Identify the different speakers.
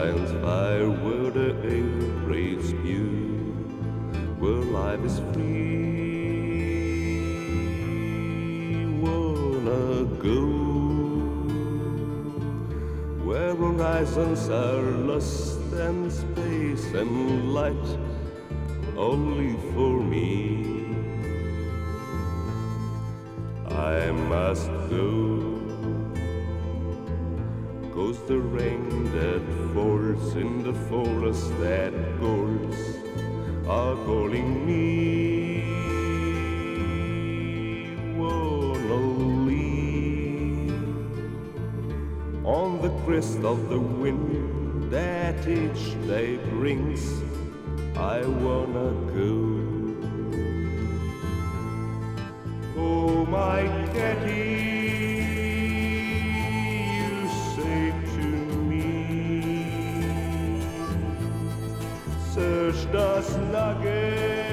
Speaker 1: silence fire where the air breathes pure, where life is free. Wanna go where horizons are lost and space and light only for me. I must go, 'cause the rain that falls in the forest that calls are calling me. Wanna leave on the crest of the wind that each day brings. I wanna go. Oh, my Katie, you say to me, search the nugget.